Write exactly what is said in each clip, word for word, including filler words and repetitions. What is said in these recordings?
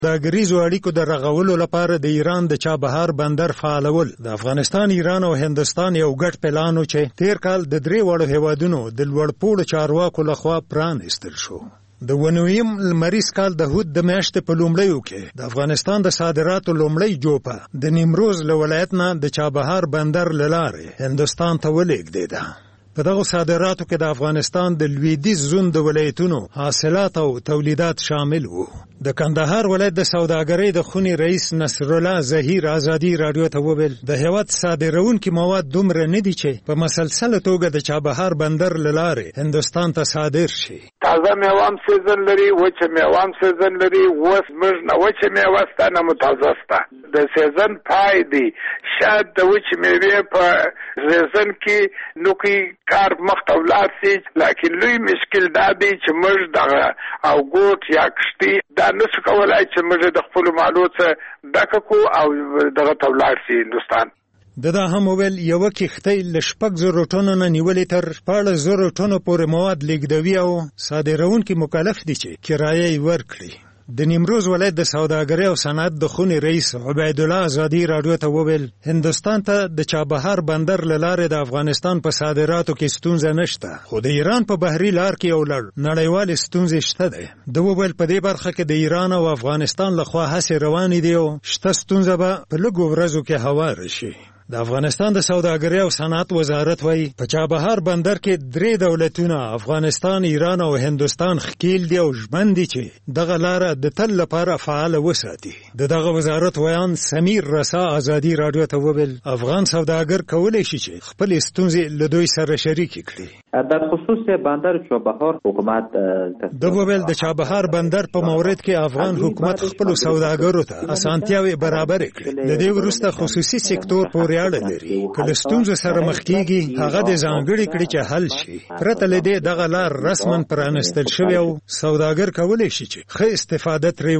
د ګریزو اړیکو د رغولو لپاره د ایران د چابهار بندر فعالول د افغانستان، ایران او هندستان یو ګډ پلان و چې تیر کال د درې وړو هیوادونو د لوړپوړو چارواکو لخوا پرانیستل شو. د ونویم لمریز کال د هود د میاشتې په لومړیو کې د افغانستان د صادراتو لومړی جوپه د نیمروز له ولایت نه د چابهار بندر له لارې هندوستان ته ولېږدېده. په دغو صادراتو کې د افغانستان د لویدیځ زون د ولایتونو حاصلات او تولیدات شامل وو. د کندهار ولایت د سوداګرۍ د خونې رئیس نصرالله ظهیر ازادي راډیو ته وویل د هیواد صادروونکي مواد دومره نه دي چې په مسلسله توګه د چابهار بندر له لارې هندوستان ته صادر شي. تازه میوه هم سیزن لري، وچه میوه هم سیزن لري. اوس موږ نه وچه میوه سته نه مو تازه سته. د سیزن پای دی. شاید د وچې میوې په سیزن کې نوکي کار مخته ولاړ سي، لکن لوی مشکل دا دی چې موږ دغه او ګوټ یا کشتي دا نشو کولای چې موږ د خپلو مالو څخه ډکه کړو او دغه ته ولاړ سي هندوستان. د دا هم ویل یوه کښتۍ له شپږ زرو ټنو نه نیولې تر شپاړس زرو ټنو پورې مواد لیږدوي او صادروونکي مکلف دي چې کرایه یې ورکړي. د نیمروز ولایت د سوداګرۍ او صنعت د خونې رئیس عبیدالله ازادي راډیو ته وویل هندوستان ته د چابهار بندر له لارې د افغانستان په صادراتو کې ستونزه نشته، خو د ایران په بحري لار کې یو لړ نړیوالې ستونزې شته دی. د وویل په دې برخه کې د ایران او افغانستان لخوا هڅې روانې دي او شته ستونزه به په لږو ورځو کې هواره شي. د افغانستان د سوداګرۍ او صنعت وزارت وایي په چابهار بندر کې درې دولتونه افغانستان، ایران او هندوستان ښکیل دي او ژمن دي چې دغه لاره د تل لپاره فعاله وساتي. د دغه وزارت ویان سمیر رسا ازادي راډیو ته وویل افغان سوداګر کولی شي چې خپلې ستونزې له دوی سره شریکې کړي. در خصوص بندر چابهار حکومت د وویل د چابهار بندر په مورد کې افغان حکومت خپلو سوداګرو ته اسانتیاوې برابرې کړې. د دې وروسته خصوصي سکتور پورې اړه لري. که له ستونزو سره مخ کېږي هغه د ځانګړې کړي چې حل شي. پرته له دې دغه لار رسما پرانستل شوې او سوداګر کولی شي چې ښه استفاده ترې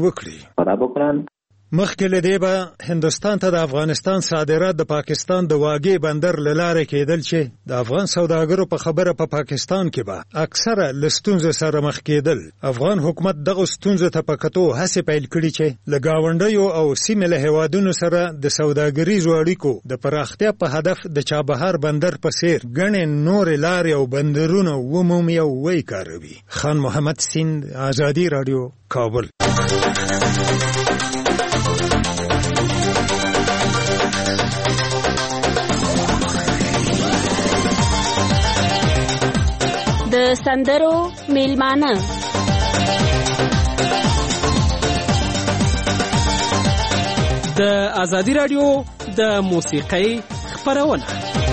وکړي. مخکې له دې به هندوستان ته د افغانستان صادرات د پاکستان د واګې بندر له لارې کېدل چې د افغان سوداګرو په خبره په پاکستان کې به اکثره له ستونزو سره مخ کېدل. افغان حکومت دغه ستونزو ته په کتو هڅې پیل کړي چې له ګاونډیو او سیمې له هیوادونو سره د سوداګریزو اړیکو د پراختیا په هدف د چابهار بندر په څیر ګڼې نورې لارې او بندرونه ومومي او ویې کاروي. خان محمد سیند، ازادي راډیو، کابل. د سندرو میلمانه د ازادي راډیو د موسیقۍ خپرونه.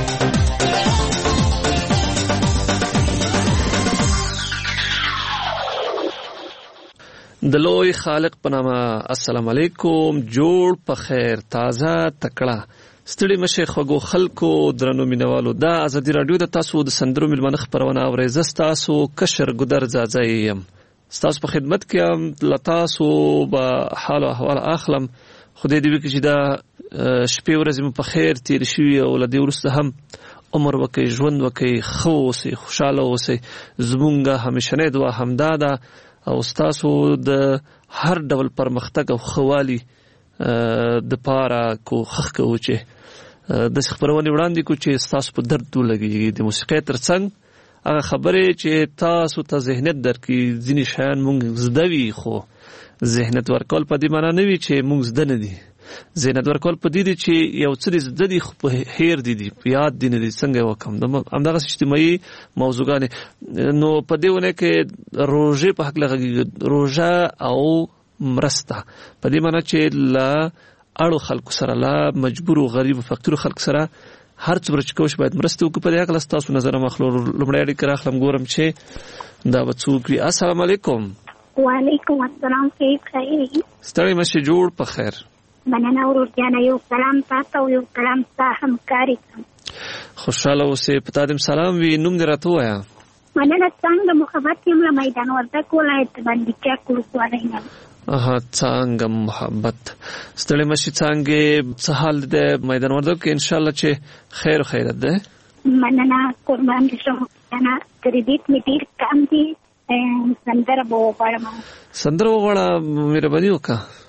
د لوی خالق په نامه السلام علیکم. جوړ په خیر، تازه تکړه، ستړي مشه خوږو خلکو، درنو مینوالو، دا ازادي راډیو د تاسو د سندرو میلمانه خپرونه اورئ. زه ستاسو کشر ګودر ځاځی یم، ستاسو په خدمت کې یم. له تاسو به حال او احوال اخلم. خدای دې وکړي چې دا شپې ورځې مو په خیر تېرې شوي او له دې وروسته هم عمر وکړئ، ژوند وکړئ، ښه اوسئ، خوشحاله اوسئ. زمونږ همیشنۍ دعا همدا ده او ستاسو د هر ډول پرمختګ او ښه والي د پاره کوښښ کوو چې داسې خپرونې وړاندې کړو چې ستاسو په درد ولګېږي. د موسیقۍ تر څنګ هغه خبرې چې تاسو ته ذهنیت درکړي. ځینې شیان مونږ زده وي، خو ذهنیت ورکول په دې معنا نه وي چې مونږ زده نه دي. ذهنیت ورکول په دې دي چې یو څه دې زده دي خو په هیر دي دي په یاد دي نه دي. څنګه یې وکړم؟ همدغسې اجتماعي موضوعګانې. نو په دې ونه کې روژې په هکله غږېږي، روژه او مرسته په دې معنا چې له اړو خلکو سره، له مجبورو غریبو فقیرو خلکو سره هر څومره چې کوشش باید مرسته وکړو. په دې هکله ستاسو نظر هم اخلو. لومړی اړیکه راخلم، ګورم چې دا به څوک وي. السلام علیکم. وعلیکم السلام. کیف خیر؟ ستړی مشه، جوړ په خیر. مننه ورور جانه. یو سلام تاسو او یو سلام ستا همکاري ته. خوشحاله اوسې. په تا دې سلام وي. نوم دې راته ووایه. مننه. څنګه محبت یم له میدان وردګ ولایت باندې چک ولسوالۍ نه. اها، څنګه محبت. ستړی مشي. څنګه څه حال دی میدان وردګ کې؟ انشاءالله چې خیر و خیرت ده. مننه، قربان دې شم. نه کریډیټ مې ډېر کم دی. سندره به وغواړم. سندره وغواړه، مهرباني وکړه.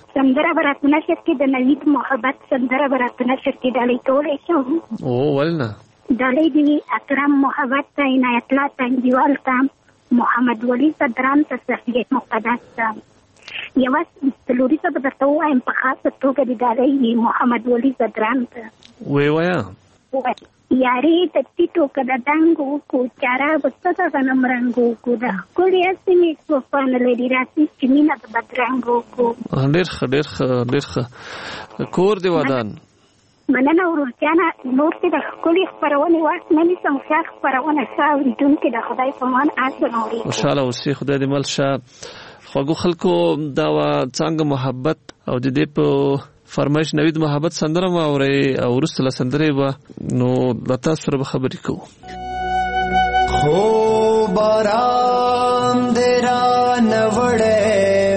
سندره به راته نشر کې د نوید محبت سندره به راته نشر کې ډالۍ کولی شم؟ او ولې نه؟ ډالۍ دې اکرم محبت ته، عنایت الله تنګیوال ته، محمد ولی صدران ته، صفیه مقدس ته. یوه څلوري ته به درته ووایم په خاصه توګه د ډالۍ محمد ولی صدران ته. وی وایه یارې د ټیټو که د دنګو کو چاره به څه د غنم رنګو کو د ښکلې سیمې صفا نه لري راسي چې مینه د بدرنګو کو. ډېر ښه ډېر ښه ډېر ښه. کور دې ودان. مننه ورورجانه. نور چې د ښکلې خپرونې واک نه نیسم ښه خپرونه ښه اورېدونکي د خدای په امان آسن اوري. خوشحاله اوسې، خدای دې مل شه. خوږو خلکو دا وه څانګه محبت او د دې په فرمایش نوید محبت سندره مو اورئ او وروسته له سندرې به نو له تاسو سره به خبرې کوو. خو باران دې رانه وړی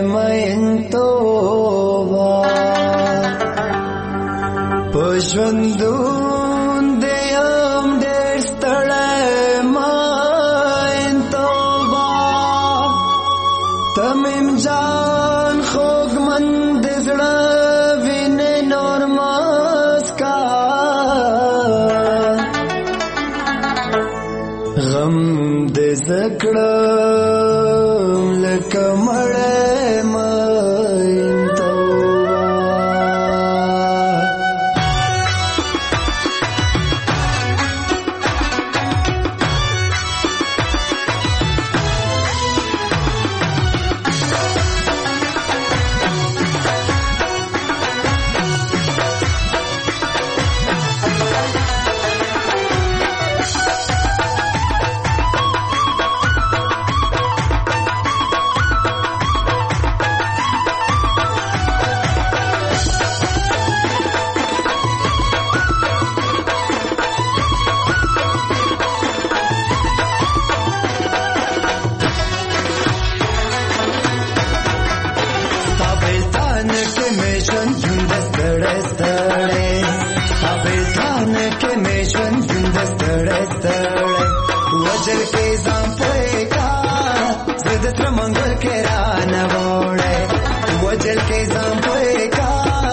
مینتوبه په ژوندون دې یم ډېر ستړی مینتوبه ته میم جان خوږمن د زړه غم دې زکړم لکه مړی مینتوبه. وجل کې ځان پوهې کا زه د تر منګل کې رانه وړی وجل کې ځان پوهې کا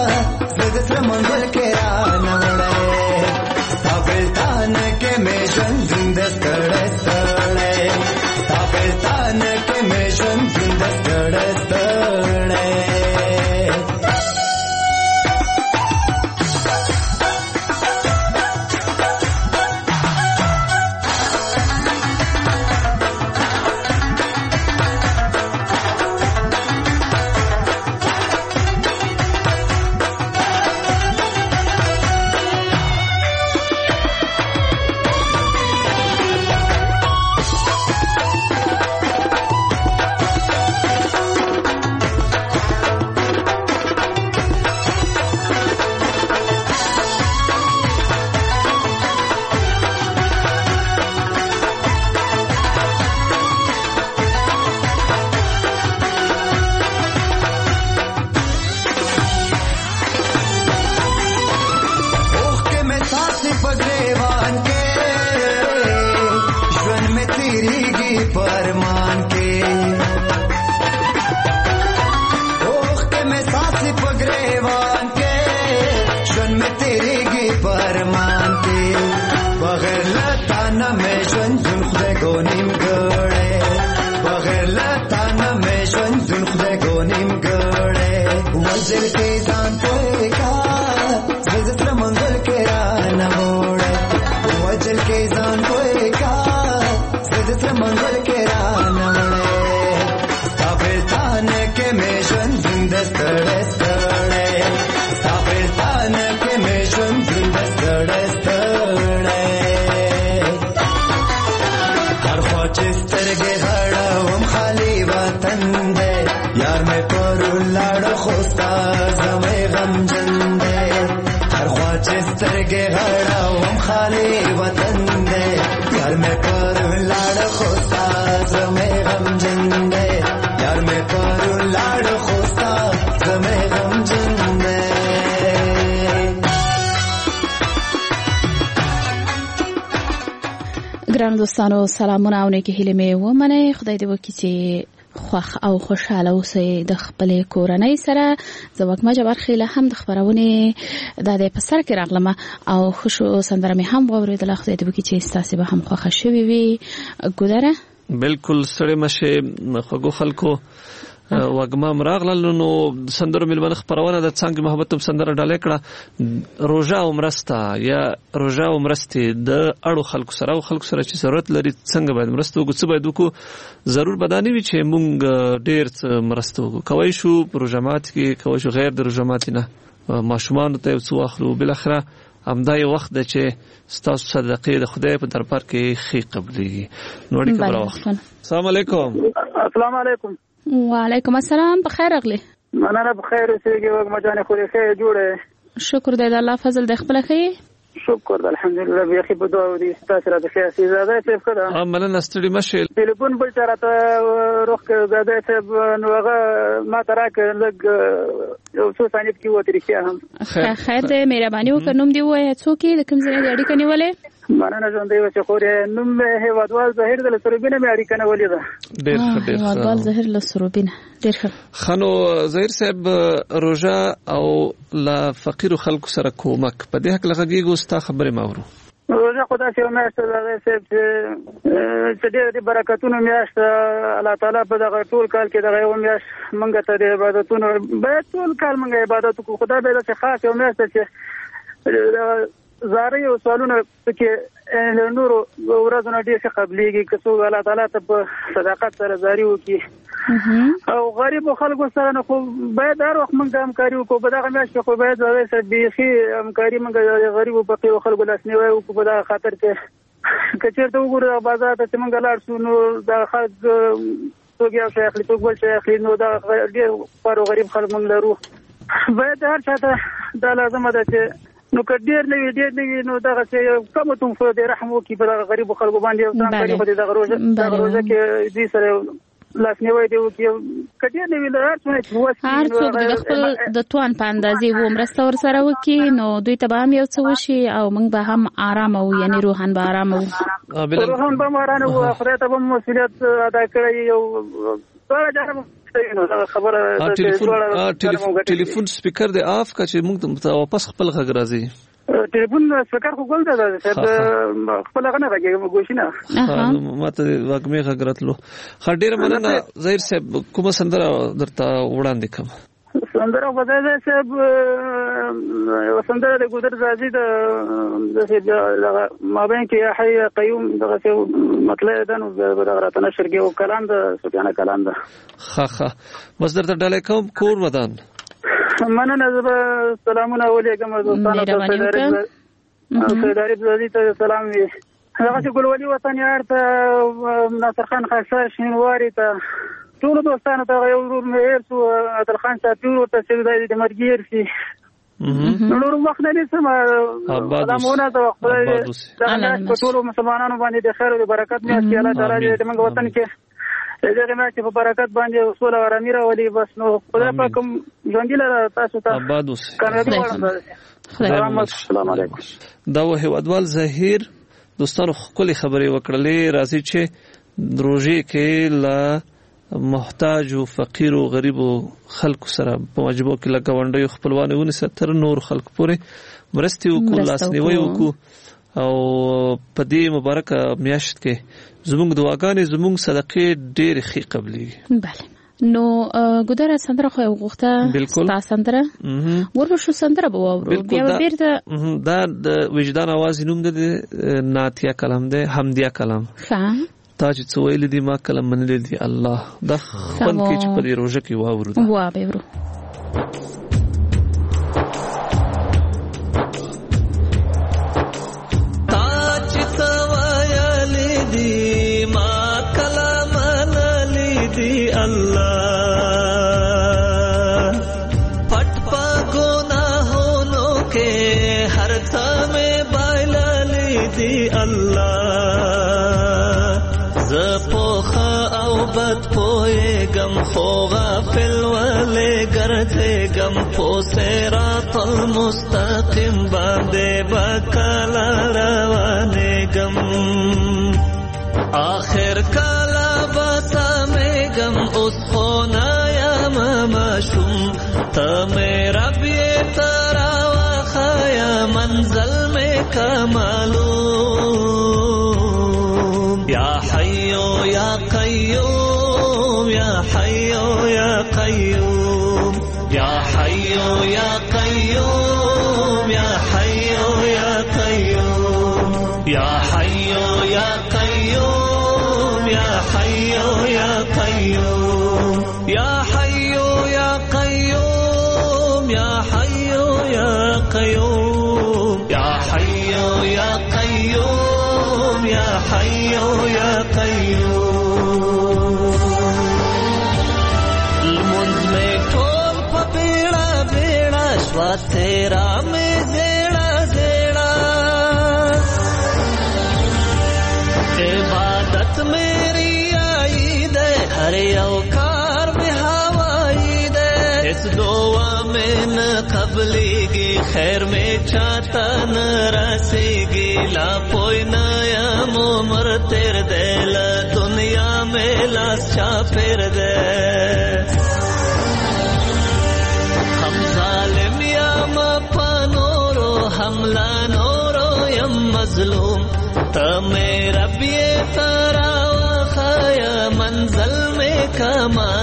زه د تر منګل کې رانه وړی ستا بلتان کې مې ژوند زنده ستړی ستړی ستا بلتان کې مې ژوند زنده ستړی ستړی. ګرانو دوستانو سلامونه او نیکې هیلې مې ومنئ. خدای دې وکړي چې خوښ او خوشاله اوسئ د خپلې کورنۍ سره. زه وګما جبار خیله هم د خبرونه د دې په سر کې راغلم او خوشو سندره مې هم واوریدله. خدای دې وکړي چې ستاسو به هم خوښه شوي وي. ګودره بالکل ستړي مشه خوږو خلکو وګما مراغله نو سندرو ملمن خبرونه د څنګه محبت سندره ډالې کړه روزه او مرسته یا روزه او مرسته د اړو خلکو سره او خلکو سره چې ضرورت لري څنګه باید مرسته وکړو باید وکړو ضرور بداني وي چې مونږ ډېر مرسته وکړو کوي شو پروژامات کې کوي شو غیر د پروژامات نه ماشومان ته څو اخلو بل اخره همدا یو وخت د چې ستاسو صدقې د خدای په دربار کې خې قبلي نو ډېر کبره وخت. السلام علیکم. السلام علیکم. وعلیکم السلام. بخیر اغلی. مننه بخیر اوسېږي وګ مجانه خو ښه جوړه. شکر دې د الله فضل د خپل خې. شکر الحمدلله بیا خې په دعا ودي ستاسو را د خیاسي زاده څه کړه. ها مننه ستړي مشه. ټلیفون بل تر ته روخ زاده څه نو هغه ما تراک لګ یو څو ثانیې کې وته رښتیا هم. خیر دې مهرباني وکړه نوم دی وای څوک دې کوم ځای د اړیکې نیولې. مننه ژوندې و چې خورې نوم مې هیوادوال زهیر د سروبینه مې اړیکه نیولې ده. ډېر ښه ډېر ښه. هیوادوال زهیر له سروبینه ډېر ښه. خنو زهیر صاحب روزه او لا فقیر خلکو سره کومک په دې حق لغږیږو ستا خبرې ماورو. روزه خدا چې میاشت ده چې ډېر برکتونه میاشت الله تعالی په دغه ټول کال کې دغه یو میاشت مونږ ته د عبادتونو به ټول کال مونږ عبادت کوو. خدای به د خاص یو میاشت چې زاري او سوالونه پکې نورو ورځونه ډېر ښه قبليږي که څو الله تعالی ته په صداقت سره زاري وکړي او غریب خلکو سره نه خو باید هر وخت موږ همکاري وکړو. په دغه میاشت کې خو باید زاویه سره بیخي همکاري موږ غریبو فقیرو خلکو لاسنیوی وکړو. په دغه خاطر کې که چېرته وګورو بازار ته چې موږ لاړ شو نو دا خلک څوک یو شی اخلي څوک بل شی اخلي نو دا ډېر خورو غریب خلک موږ لرو. باید هر چا ته دا لازمه ده چې نو که ډېر نه وي ډېر نه وي نو دغه چې کم تم خو دې رحم وکړي په دغه غریبو خلکو باندې او ځان کوي خو دغه روزه دغه روزه کې دې سره لاسنیوی دی وکړي. که ډېر نه وي هر څوک هر څوک د خپل د توان په اندازې و مرسته ورسره وکړي نو دوی ته به هم یو څه وشي او موږ به هم آرامه وو یعنې روحان به آرامه وو. روحان به هم آرامه وو. خدای ته به مسؤلیت ادا کړی یو ټول جاره ټلیفون سپیکر دی آف کا چې موږ ته واپس خپل غږ راځي. ټلیفون سپیکر خو ګل ده چې خپل غږ نه راځي ګوښینه ماته واګمې غږ راتلو. خا ډېر مننه زهیر صاحب. کومه سندره درته وړاندې کوم؟ سندره غوډه صاحب یو سندره د ګودر زازي د دغه مابین کې حي قیوم دغه څه مطلب ده نو دغه راته نشر کې او کلام ده سفیانه کلام ده. ها ها بس درته ډالې کوم کور ودان. مننه زه سلامونه ولېږم دوستانو ته سیداری زازي ته سلام وي. هغه چې ګلولي وطن یار ته ناصر خان خاصه شینواری ته ټول دوستانو ته یو ورور مې هیر شو عادل خان شاپور ورته چې د مرګ هیر شي نور وخت نه نسم سلامونه ته خدای دې په ټول مسلمانانو باندې د خیر او برکت مې اسکی الله تعالی دې موږ وطن کې دغه مې چې په برکت باندې رسول او امیر ولي بس نو خدای پاک ژوند لري تاسو ته آباد اوسئ. السلام علیکم. دا و هیوادوال زهیر دوستانو خپل خبرې وکړلې راځي چې روزي کې لا محتاج او فقیر او غریب او خلکو سره په واجبو کې لګاونډي خپلوان ونیسه تر نور خلک پورې مرستي وکړو لاسنیوي وکړو او په دې مبارکه میاشت کې زموږ دعاګانې زموږ صدقې ډېرې ښې قبلېږي. بله نو ګودره سندره خو یې وغوښته ستا سندره ورشو سندره به واورو بیا به بیرته دا د وجدان اواز نوم د ناتیه کلام دی حمدیه کلام ښه تا چې څه ویلي دي ما کله منلي دي الله دا خوند کې چې په دې روژه کې واورو ده وا به ورو. تا چې څه ویلي دي ما کله منلي دي الله پټ په ګناهونو کې هر څه مې بایللي دي الله زپوخه او بد پویگم خو غافل ولی گردگم پو صراط المستقیم باندې بکلا روانگم آخر کلا بسامگم اس تا میرا بھی ترا وخایا منزل میں کا معلوم یا حیو یا قیوم یا حیو یا قیوم یا حیو یا قیوم یا حیو یا قیوم یا حیو یا قیوم یا حیو یا قیوم یا حیو یا قیوم یا حیو یا قیوم یا حیو یا قیوم یا حیو یا قیوم المنز میں ٹول پپیڑا بیڑا شوا تیرا میں زیڑا زیڑا عبادت میری آئی دے ہر اوکار میں ہوائی دے اس دعا میں نہ قبلی گی خیر میں چاہتا نہ رسی گی لا پوئی نیا مومر تیر دے لا دنیا میں لاس چا پھر دے ہم ظالم یا مپا نورو حملہ نورو یم مظلوم تا میرا بھی تارا وخایا منزل میں کا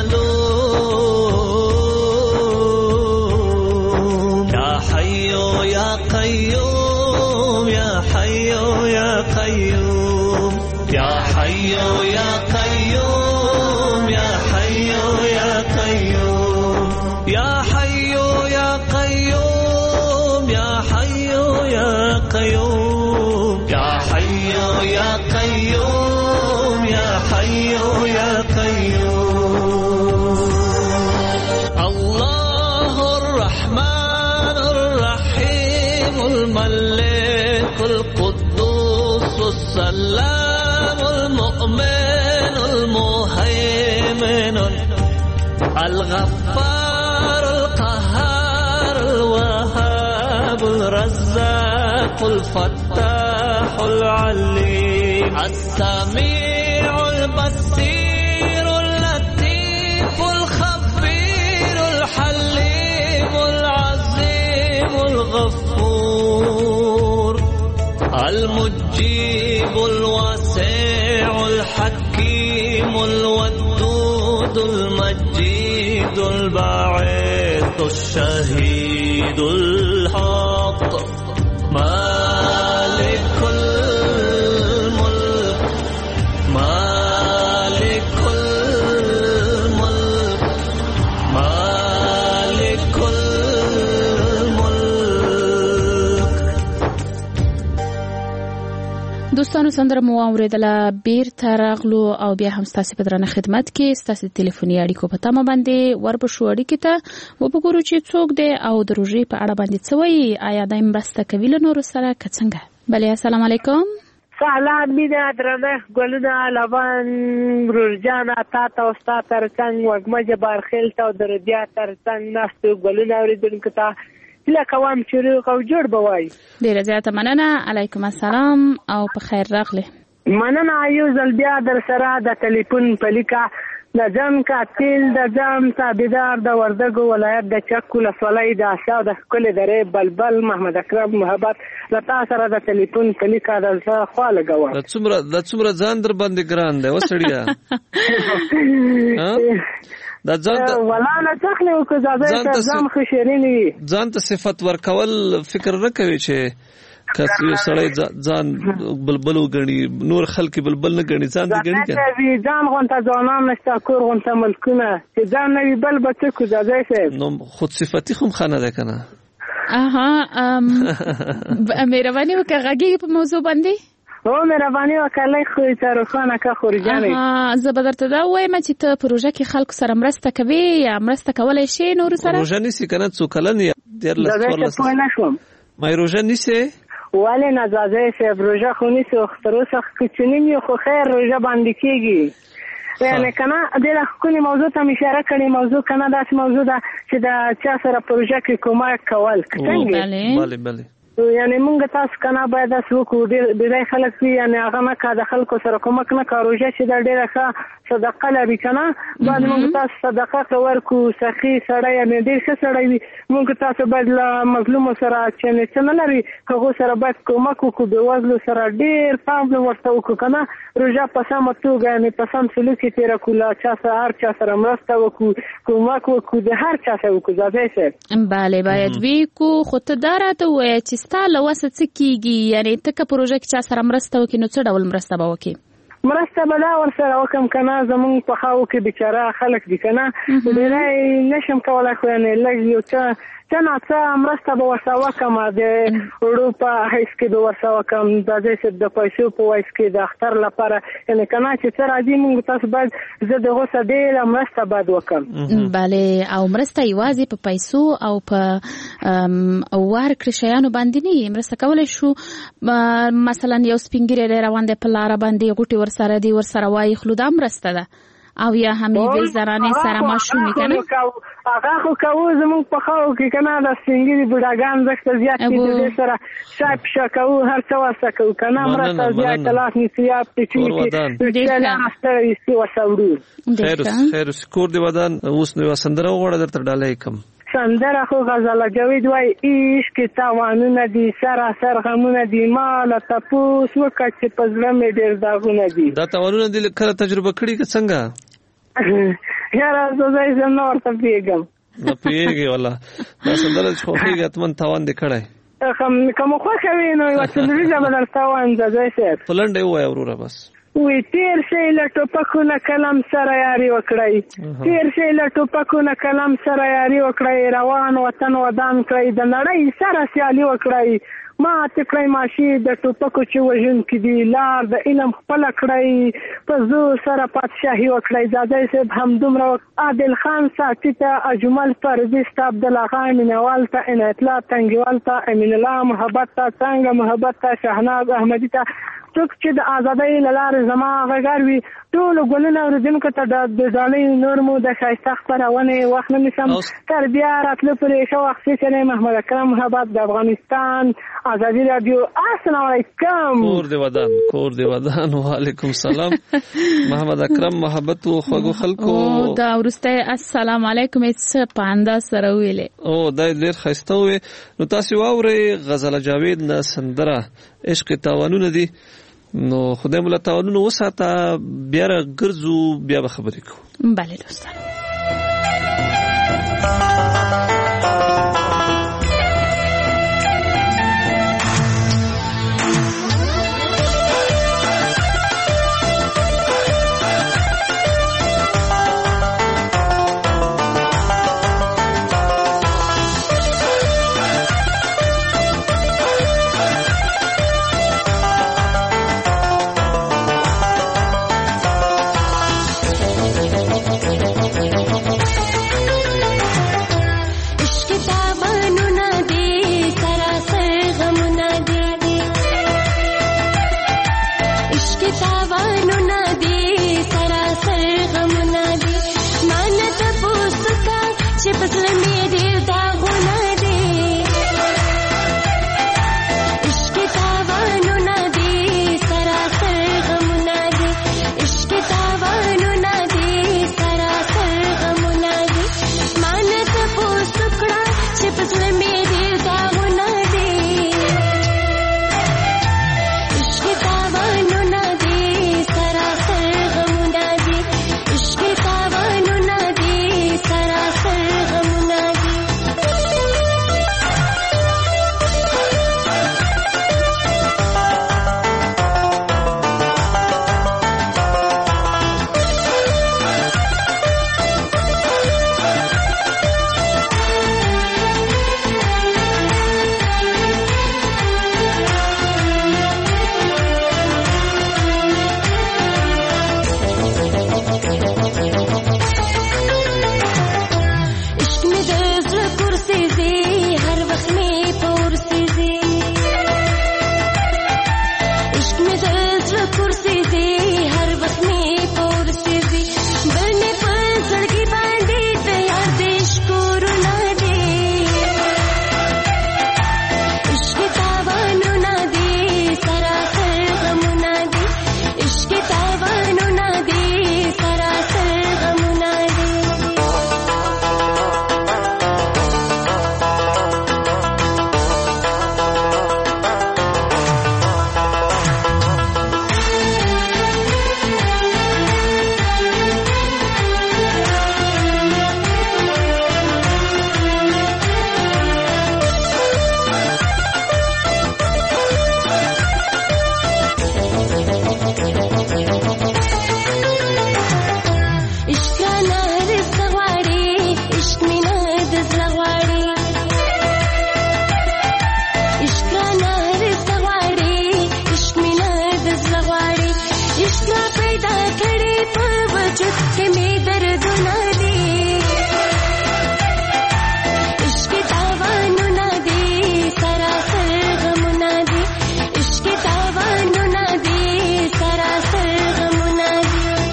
معلوم یا حیو یا قیوم یا حیو یا قیوم یا حیو یا قیوم یا حیو یا قیوم یا حیو یا قیوم یا حیو یا قیوم یا حیو یا قیوم یا حیو یا قیوم اللہ الرحمن الرحیم الملک القدوس السلام المؤمن المهيمن الغفار القهار الوهاب الرزاق الفتاح العليم السميع البصير اللطيف الخبير الحليم العظيم الغفور المجيب الواسع الحكيم الودود المجيد الباعث الشهيد الحق مالك الملك مالك الملك مالك الملك. دوستانو سندره مو اوریدله بیرته راغلو او بیا هم ستاسو په درنه خدمت کې ستاسو ټلیفوني اړیکو په تمه باندې وربشو اړیکې ته وګورو چې څوک دی او د روژې په اړه باندې څه وایي آیا دای مرسته کوي له نورو سره که څنګه. بله السلام علیکم. سلام مینه درنه ګلونه لبان روژجانه تا ته او ستا تر څنګ وږمه جبارخیل ته او د رضیا تر څنګ ناستو ګلونه اورېدونکو ته هیله کوم چې روغ او جوړ به وایي. ډېره زیاته مننه. علیکم السلام او په خیر راغلی. مننه یو ځل بیا در سره د ټلیفون په لیکه د ځم کاتل د ځم تابعدار د وردګو ولایت د چک ولسوالۍ د آشا د ښکلې درې بلبل محمد اکرم محبت له تا سره د ټلیفون په لیکه د زړه خوا لګوم. د څومره د څومره ځان در باندې ګران دی وسړیا دا ځان ته ولا نه څخله او که ځان ځم خوشرینی ځان ته صفت ورکول فکر نه کوي چې کس یو سړی ځان بلبل وګڼي نور خلک بلبل نه ګڼي ځان دې ګڼي کنه ځان غونته ځانان نشته کور غونته ملکونه چې ځان نه بل بچ کو ځای شه نو خود صفتی خو خانه ده کنه. اها ام مهرباني وکړه غږی په موضوع باندې او مهرباني وکړئ خو تر خانه کا خورجانې اه زه به درته دا وایم چې ته پروژه کې خلکو سره مرسته کوي یا مرسته کولای شي نور سره پروژه نسی کنه څو کلن یا ډیر لږ ورلس ما روژه نسی ولی نزازه شه روژه خو نیسه اختروسه کچونیم یو خو خیر روژه باندې کېږي یعنی کنه دغه خونی موضوع ته اشاره کړې موضوع کنه داسې موضوع ده چې د چا سره پروژه کې کومک کول څنګه بله بله یعنی موږ تاسو کنه باید تاسو وکړو ډېر ډېر خلک وي یعنی هغه نه کا د خلکو سره کومک نه کا روزه چې دا ډېره ښه صدقه لري کنه باید موږ تاسو صدقه ورکو سخی سړی یعنی ډېر ښه سړی وي موږ تاسو باید له مظلوم سره چې نه څه نه لري هغه سره باید کومک وکړو د وزلو سره ډېر پام ورته وکړو کنه روزه په سمه توګه یعنی په سم سلوک کې تیر کول چا سره هر چا سره مرسته وکړو کومک وکړو د هر چا سره وکړو ځکه بله باید وی کو خو ته دا راته وایې چې ستا له وسه څه کېږي یعنې ته که پروژه کې چا سره مرسته وکړي نو څه ډول مرسته به وکړي مرسته به دا ورسره وکړم که نه زمونږ په خاو کې بیچاره خلک دي که نه ډېری نشم کولی خو یعنې لږ یو څه څه نه څه مرسته به ورسره وکړم د وړو په حیث کې به ورسره وکړم د دې د پیسو په ویس کې د اختر لپاره یعنې که نه چې څه راځي موږ تاسو باید زه د هغو سره ډېره مرسته باید وکړم بلې او مرسته یوازې په پیسو او په ورکړې شیانو باندې نه مرسته کولی شو مثلا یو سپین ږیری دی روان دی په لاره باندې غوټې ورسره دي ورسره وایي خلو دا مرسته ده او یا هم یوې زنانې سره ماشومې که نه هغه خو کوو زمونږ په خاو کې که نه د سپین ږیري بوډاګان زښته زیات دي د دې سره چای پشه کوو هر څه ورسره کوو که نه مرسته زیاته لاس نیسو یا پټي کې لاسته ایستو ورسره وړو خیر اوسې کور دې ودان اوس نو یوه سندره وغواړه درته ډالۍ کړم سندره خو غزاله جاوید وای عشق تاوانونه دي سراسر غمونه دي ما له تپوس وکړه چې په زړه مې ډېر داغونه دي دا تاوانونه دي کله تجربه کړي که څنګه یاره زه ځای زه نه ورته پوهېږم نه پوهېږې والله دا سندره چې خوښېږي حتمن تاوان دې کړی که مو خوښه وي نو یوه څلوریزه به درته ووایم ځای صاحب په لنډه یې ووایه وروره بس وی تیر شي له ټوپکونه کلم سره یاري وکړئ تیر شي له ټوپکونه کلم سره یاري وکړئ روان وطن ودان کړئ د نړۍ سره سیالي وکړئ ما تکړی ماشي د ټوپکو چې وژونکي دي لار د علم خپله کړئ په زور سره پادشاهي وکړئ زادی صاحب همدومره عادل خان ساقي ته اجمل فرزي ستا عبدالله مینوال ته عنایت الله تنګیوال ته امین الله محبت ته څنګه محبت ته شهناز احمدي ته څوک چې د ازادۍ له لارې زما غږار وي ټولو ګلونه اورېدونکو ته د ډالۍ نور مو د ښایسته خپرونې وخت نه نیسم تر بیا راتلو پورې ښه وخت سپېڅلی محمد اکرم محبت د افغانستان ازادي راډیو السلام علیکم کور دې ودان کور دې ودان وعلیکم السلام محمد اکرم محبت و خوږو خلکو دا وروسته السلام علیکم هېڅ په انداز سره ویلې او دا ډېر ښایسته وې نو تاسې واورئ غزله جاوید نه سندره عشق تاوانونه دي نو خدای مولا تاوانونه وساته بیا را ګرځو بیا به خبرې کوو بله دوستان وجود کې می دردونه دي عشق تاوانونه دي سراسر غمونه دي عشق تاوانونه دي سراسر غمونه دي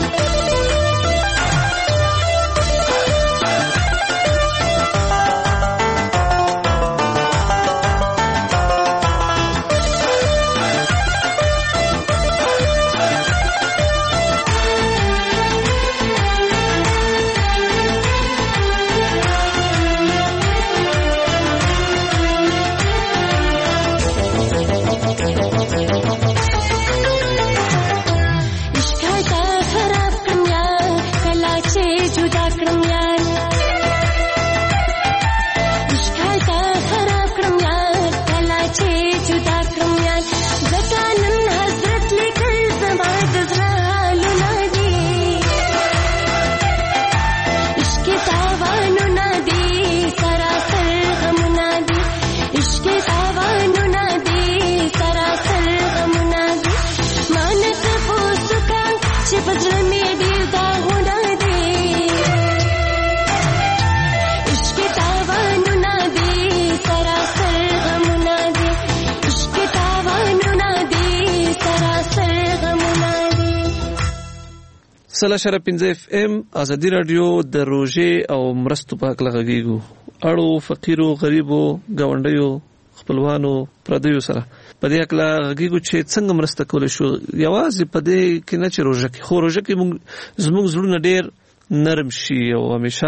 سلا شرف پنځه اف ام ازادي رادیو د روژې او مرستو په حق لغږیږو اړو فقیرو غریبو گاونډیو خپلوانو پردیو سره په دې حق لغږیږو چې څنګه مرسته کول شو یوازې په دې کې نه چې روژه کې خو روژه کې زموږ زړونه ډېر نرم شي او همیشه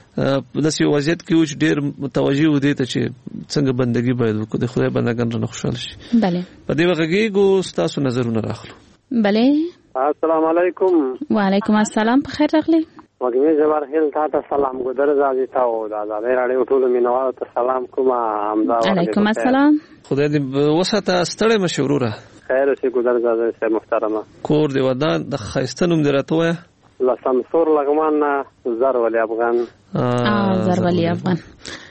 په داسې وضعیت کې چې ډېر متوجه ودی ته چې څنګه بندګي باید وکړو د خدای بندګان رانه خوشاله شي بله په دې لغږیږو تاسو نظرونه راخلو بله السلام علیکم وعلیکم السلام په خیر راغلی وګړي جوار هیل تاسو سلام ګذر زادي تاسو دا د راډیو ټول مینوالو ته سلام کوم امدا علیکم السلام خدای دې وساته ستړی مشوروره خیر شي ګذر زادي سه محترمه کور دی ودان د خیستنوم درته لا سمسور لغمان زر ولی افغان اه زر ولی افغان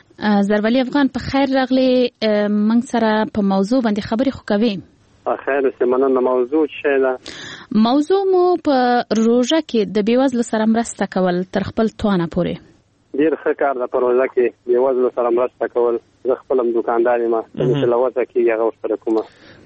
زر ولی افغان په خیر راغلی من سره په موضوع باندې خبرې خو کوي خیر سه مننه موضوع څه ده موضوع مو په روژه کې د بیوزلو سره مرسته کول تر خپل توانه پورې ډیر ښه کار ده په روژه کې بیوزلو سره مرسته کول زه خپل هم دکاندار یم چې لوځه کې هغه ورسره کومه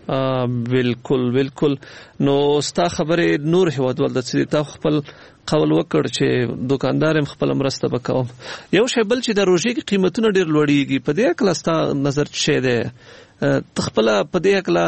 بالکل بالکل نو ستا خبره نور هیوادوال د چې تا خپل قول وکړ چې دکاندار هم خپل مرسته وکوم یو شی بل چې د روژې کې قیمتونه ډیر لوړیږي په دې اکلا ستا نظر څه ده تخپل په دې اکلا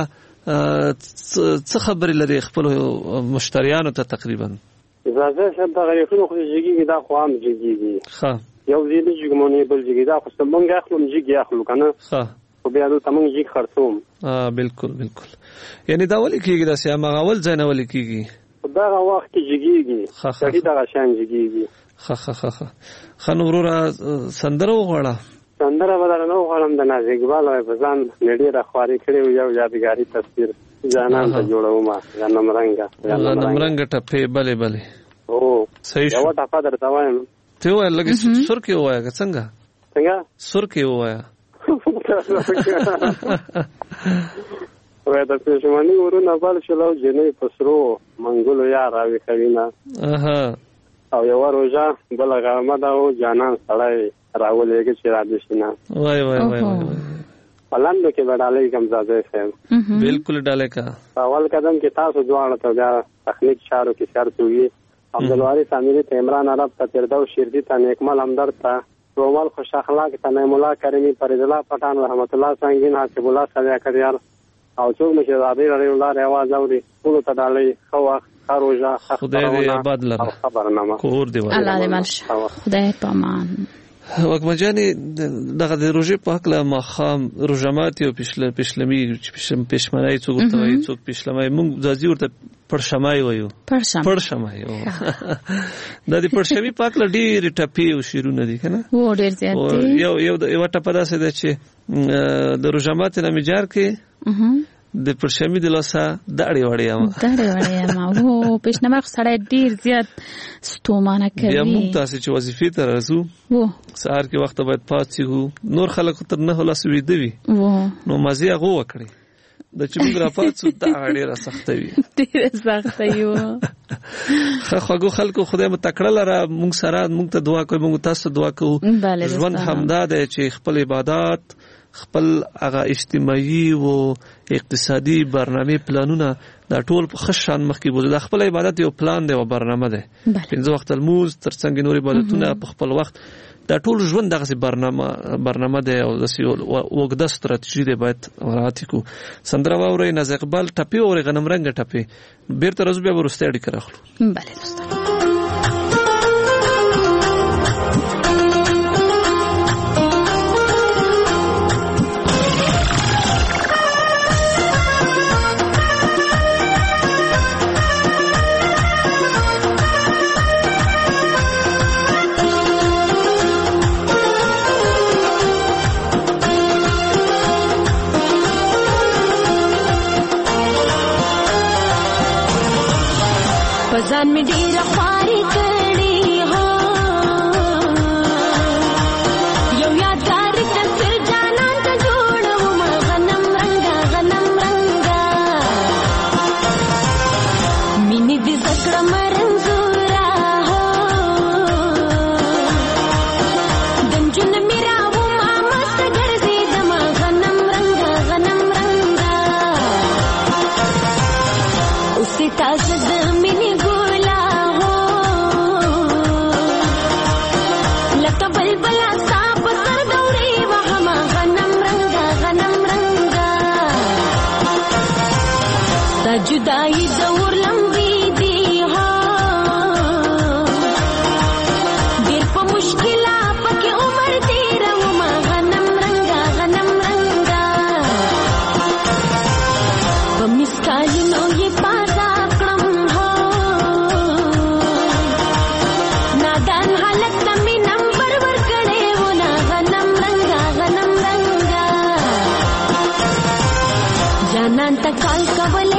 څه خبرې لري خپل مشتریانو ته تقریبا اجازه شه دا غریخونو خو جګیږي دا خو هم جګیږي ښه یو ځینې جګمونې بل جګی دا خو څنګه اخلم جګی اخلو کنه ښه خو بیا نو تمنګ جګ خرڅوم اه بالکل بالکل یعنی دا ولې کېږي دا سیمه غول ځای نه ولې کېږي دا وخت کې جګیږي سړي دا شان جګیږي ښه ښه ښه خنورورا سندره وغواړه سندره بدل نو غواړم د ناز اقبال او بزان نړۍ را خواري کړي یو یادګاری تصویر جانان ته جوړوم جانم رنگا جانم رنگ ټپه بلې بلې او صحیح یو ټپه درته وایم ته وای لګي سر کې وای څنګه څنګه سر کې وای وای د پښمنۍ ورونه بل شلو جنې پسرو منګولو یا راوي خوینا اها او یو روزه بل غرمه دا او جانان سړی راولېږي چې را دي شنه وای وای وای پلاندو کې وډالې کوم ځای فهم بالکل ډالې کا اول قدم کې تاسو ځوان ته بیا تخنیک شارو کې شرط وي عبدالواری سامری ته عمران عرب ته تردو شیردی ته نیکمل همدرد ته رومال خوش اخلاق ته نعیم الله کریمی فرید الله پټان رحمت الله سنگین حسب الله سلیا کریار او څوک چې رابیر لري الله رواز اوري ټول ته ډالې خو خروجه خدای دې آباد لره خبرنامه کور دی الله دې مالش خدای پامان وګمجاني دغه د روژې په حق له ماخام روژمات او پښله پښلمي پښمنای څوک ته وایي څوک پښلمای موږ ځازي ورته پړشمای وایو پړشم پړشمای د دې پړشمي په حق له ډېر ټپي او شیرونه دي کنه و ډېر زیات دي یو یو یو ټپه داسې ده چې د روژمات نه میجار کې د پرشمي د لاسه داړې وړې یم داړې وړې یم او پښنمخ سړی ډیر زیات ستومانه کوي بیا موږ تاسو چې وظیفې ته راځو وو سهار کې وخت باید پاتې وو نور خلک تر نه لاس ویده وي نو مزه هغه وکړي د چې موږ را پاتې دا ډیره سخته وي ډیره سخته یو خو خلکو خدای مو تکړه لره مونږ سره مونږ ته دعا کوي مونږ تاسو دعا کوو ژوند همدا دی چې خپل عبادت خپل هغه اجتماعي او اقتصادي برنامه پلانونه دا ټول په خشان مخکې بوزي. دا خپل عبادت یو پلان دی او برنامه ده. پنځه وخت الموز ترڅنګ نور عبادتونه په خپل وخت دا ټول ژوند دغه برنامه برنامه ده او د وګړه ستراتیژي ده باید مراعات کو. سندره واوري ناز اقبال ټپي او غنم رنگ ټپي بیرته رزو بیا ورسته اړي کړخلو. بله دوستان ځان می ډیر خواري کړی هو یو یادګار تصویر جانان ته جوړوم غنم رنگا غنم رنگا مینې دې زکړه مرنزورا هو دنجن میرا و ما مست ګرځي دما غنم رنگا غنم رنگا اوسې تاسو د مینې جدائی دور لمبی دی ہو دیر پا مشکلہ پکی عمر تیرا وما غنم رنگا غنم رنگا پا مسکالی نو یہ پازا کرم ہو نادان حالت تمی نمبر ورکڑے ہونا غنم رنگا غنم رنگا جانان تکال کولے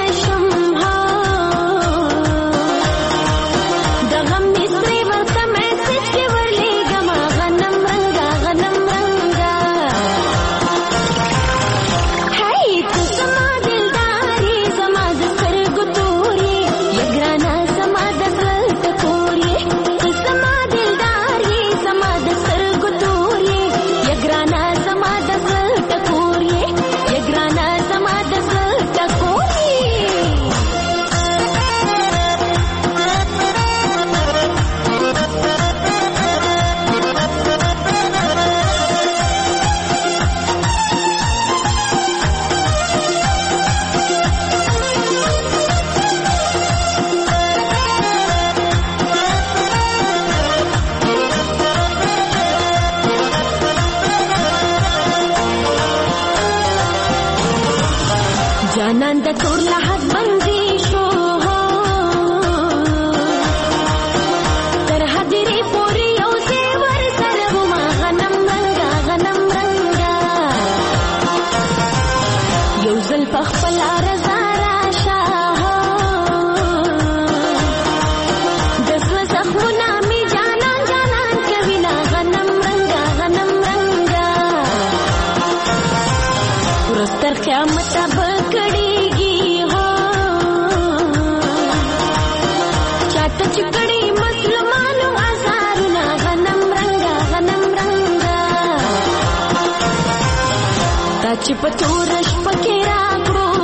چې په تورش پکې راکړو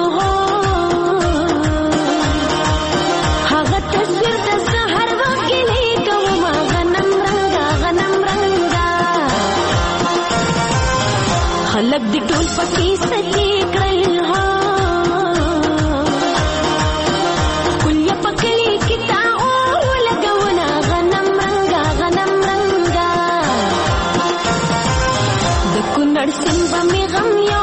هغه تصویر د سحر وخت لیکم غنم رنگا غنم رنگا خلک دې ټول پکې سچې کړل ها کله پکې کتا او لګونا غنم رنگا غنم رنگا د کونړ سیند باندې غم یو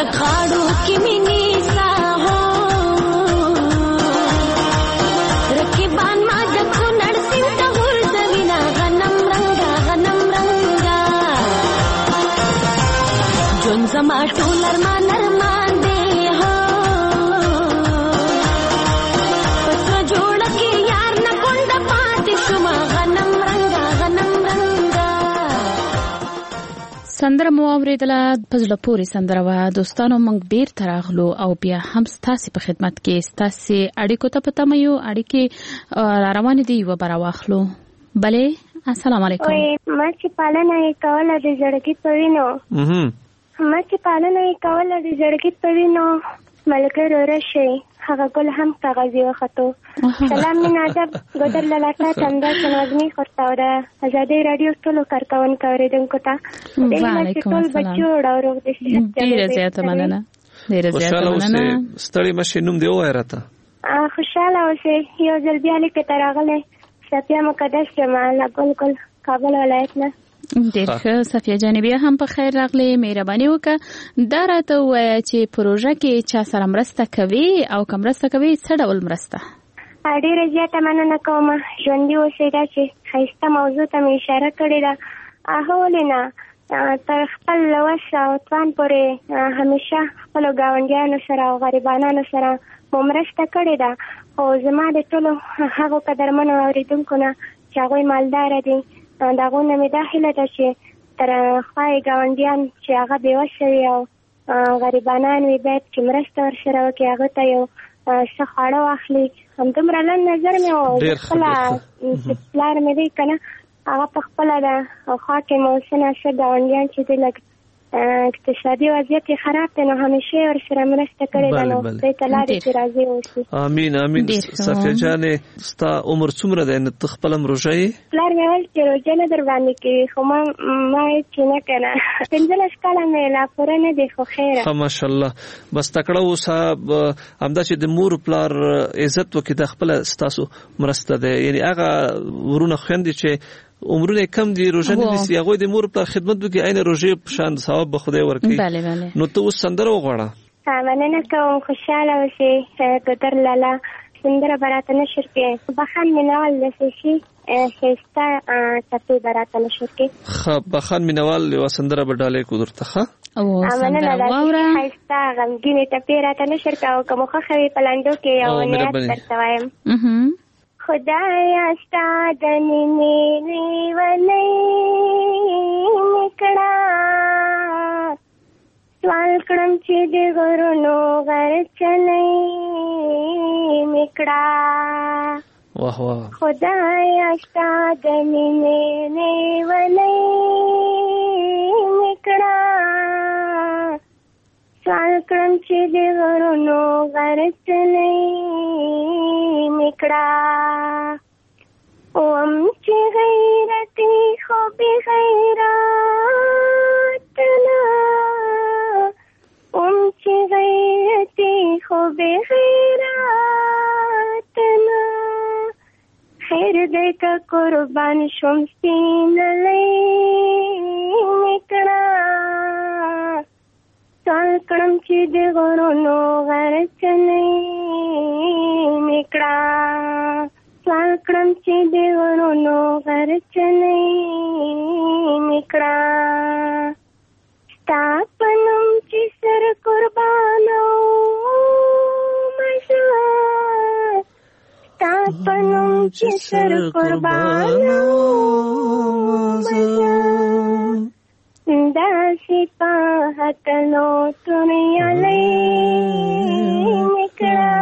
غاړو کې مینې سا هو رقیبان ما د کونړ سیند ته غورځوینه غنم رنګا غنم رنګا ژوند زما ټول ارمان ارمان دی هو پسره جوړه کې یار نه کونډه پاتې شومه غنم رنګا غنم رنګا. سندره مو اوریدله په زړه پورې سندره وه. دوستانو موږ بیرته راغلو او بیا هم ستاسې په خدمت کې ستاسې اړیکو ته په تمه یو. اړیکې راروانې دي یوه به راواخلو. بلې السلام علیکم. ما چې پالنه یې کوله د زړګي په وینو ما چې پالنه یې کوله د زړګي په وینو ملګرو راشئ هغه ګل هم کاغذي وختو. سلام مین ادب ګودر لالاټا چندا چنوزنی خورتاوره ازادي رادیو ټولو کارکونکو اوریدونکو ته وعلیکم السلام. ډیره زیاته مننه ډیره زیاته مننه. ستړي مشه نوم دی وای راته. خوشاله اوسئ. یو ځل بیا لیکه تراغله صفیه مقدس جمال ګل ګل کابل ولایت نه. ډیر ښه صفیه جانبی هم په خیر راغلی. مهرباني وکړه دا راته ووایه چې پروژه کې چا سره مرسته کوي او که مرسته کوي څه ډول مرسته؟ ډیره زیاته مننه کوم. ژوندي اوسئ. دا چې ښایسته موضوع ته مې اشاره کړې ده هغه ولې نه تر خپل وس او توان پورې همیشه خپلو ګاونډیانو سره او غریبانانو سره مو مرسته کړې ده. خو زما د ټولو هغو قدرمنو اورېدونکو نه چې هغوی مالداره دي د هغو نه مې دا هیله ده چې تر خوا یې ګاونډیان چې هغه بېوسه وي او غریبانان وي باید چې مرسته ورسره وکړي هغه ته یو څه خواړه واخلي. همدومره لنډ نظر مې و. خپله چې پلار مې دی که نه هغه په خپله ده خوا کې مې اوسنه څه ګاونډیان چې دی لږ اقتصادي وضعیت یې خراب دی نو همیشه یې ورسره مرسته کړې ده نو دوی ته لارې چې راضي اوسي. امین امین. صفیه جانې ستا عمر څومره دی نو ته خپله هم روژه یې؟ پلار مې ویل چې روژه نه در باندې کوي خو ما ما یې چې نه که نه پنځلس کاله مې لا پوره نه دی خو خیره. ښه ماشاءالله. بس تکړه اوسه. همدا چې د مور پلار عزت وکړي دا خپله ستاسو مرسته ده. یعنې هغه ورونه خویندې چې عمرونه کم دي روژه نه نیسي هغوی د مور پلار خدمت وکړي عین روژې په شان ثواب به خدای ورکړي. نو ته اوس سندره وغواړه. مننه کوم. خوشحاله اوسئ. ګودر لالا سندره به راته نشر کړې. بخان مینوال داسې شي ښایسته ټپې به راته نشر کړې. ښه بخان مینوال یوه سندره به ډالۍ کړو درته. ښه مننه. داسې ښایسته غمګینې ټپې راته نشر کړه او که مو خوښه وي په لنډو کې یو نیت درته وایم. خدایا ستا د مینې لیونۍ مې کړه سوال کړم چې د غرونو غرڅنۍ مې کړه خدایا ستا د مینې لیونۍ مې کړه سوال کړم چې د غرونو غرڅنۍ مې کړه اوم چې غیرتي خو بې غیرت نه اوم چې غیرتي خو بې غیرت نه خیر دی که قربان شوم سپینلی مې کړه سوال کړم چې د غرونو غرڅنۍ مې کړه سوال کړم چې د غرونو غرڅنۍ مې کړه ستا په نوم چې سر قربانو مزه ستا په نوم چې سر قربانو مزه داسې په هتلو توريالۍ مې کړه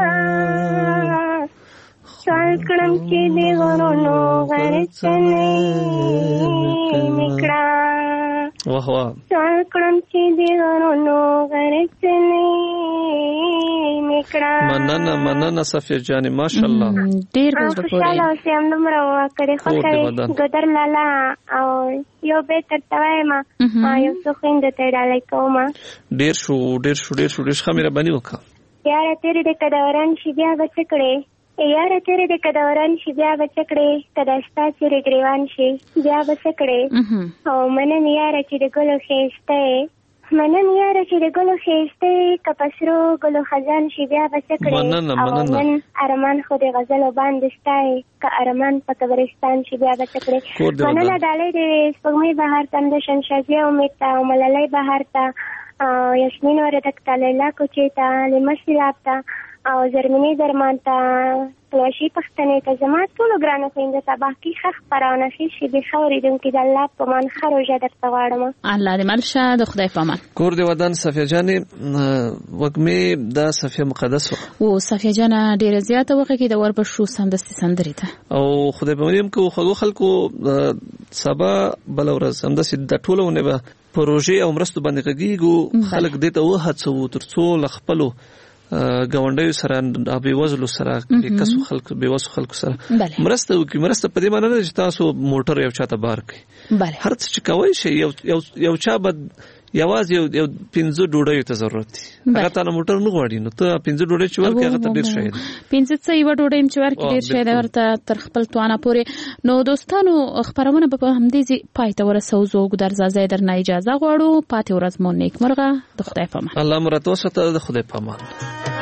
سوال کړم چې د غرونو غرڅنۍ مې کړه سوال کړم چې د غرونو غرڅنۍ مې کړه. مننه مننه صفیه جانې ماشاءالله. ډېر خوشحاله اوسئ. همدومره وکړې خوښه وي ګودر لالا او یو بیت درته وایم یو څو خویندو ته یې ډالۍ کوم. ډېر شو ډېر شو ډېر شو ډېر ښه مهرباني وکړه. یاره تېرې د که دوران شي بیا به څه کړې یاره تېرې د که دوران شي بیا به څه کړې که دا ستا څېرې ګرېوان شي بیا به څه کړې او منم یاره چې د ګلو ښایسته یې منن یاره چې د ګلو ښایستې که په سرو ګلو خزان شي بیا به څه کړې او نن ارمان خو د غزلو باندې ستایې که ارمان په قبرستان شي بیا به څه کړې مننه ډالۍ د سپوږمۍ بهر ته د شنشازیه امید ته او ملالۍ بهر ته او یاسمین وردک ته لیلا کوچې ته لیمه سیلاب ته او زرمینې درمان ته پلوشي پښتنې ته زما ټولو ګرانو خویندو ته باقي ښه خپرونه ښې شي بې ښه اورېدونکي د الله په امان ښه روژه درته غواړم. الله دې مل شه د خدای په امان. کور دې ودان صفیه جانې وږمې دا صفیه مقدس وه او صفیه جانه ډېره زیاته وغږېده ورپسې سمدستي سندرې ته او خدای په مریم کو خوږو خلکو سبا بله ورځ همداسې د ټوله ونې به پروژې او مرستو باندې غږېږو خلک دې ته وهڅوو تر څو له خپلو ګاونډیو سره بېوزلو سره کسو خلکو بېوسو خلکو سره مرسته وکړي. مرسته په دې معنی نه چې تاسو موټر یو چاته بار کړئ هر څه چې کوئ شئ یو یو چا به یوازې یو یو پنځه ډوډیو ته ضرورت دی هغه تا نه موټر نه غواړي نو ته پنځه ډوډۍ چې ورکړې هغه ته ډېر شی دی پنځه څه یوه ډوډۍ چې ورکړې ډېر شی دی ورته تر خپل توانه پورې. نو دوستانو خپرونه به په همدې پای ته ورسوو زه اوږده ځای درنه اجازه غواړو. پاتې ورځ مو نیکمرغه د خدای په امان. الله مو راته وساته د خدای په امان.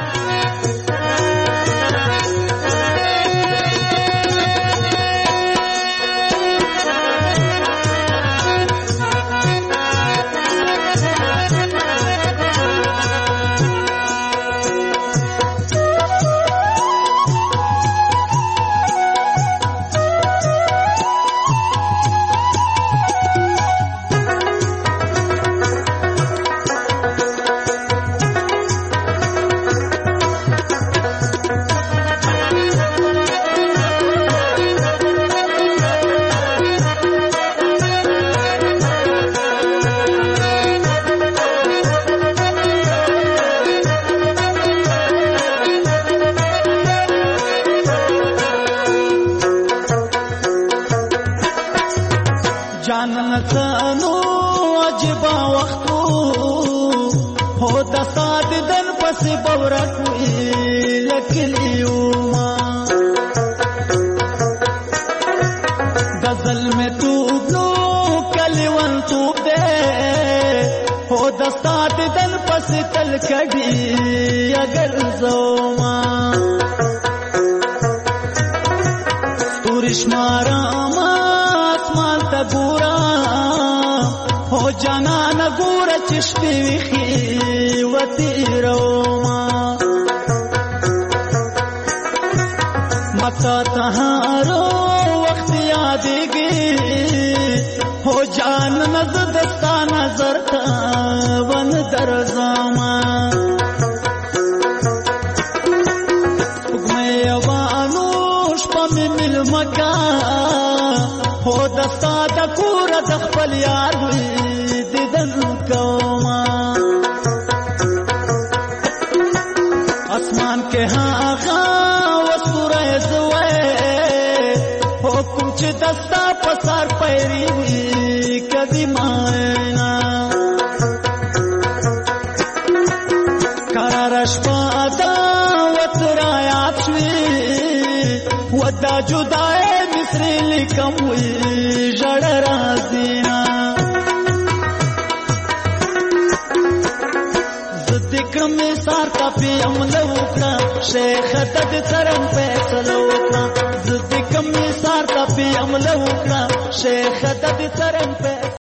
شیخ تد څرم فیصله وکړه زه د کوم سار ته په عمل وکړه شیخ تد څرم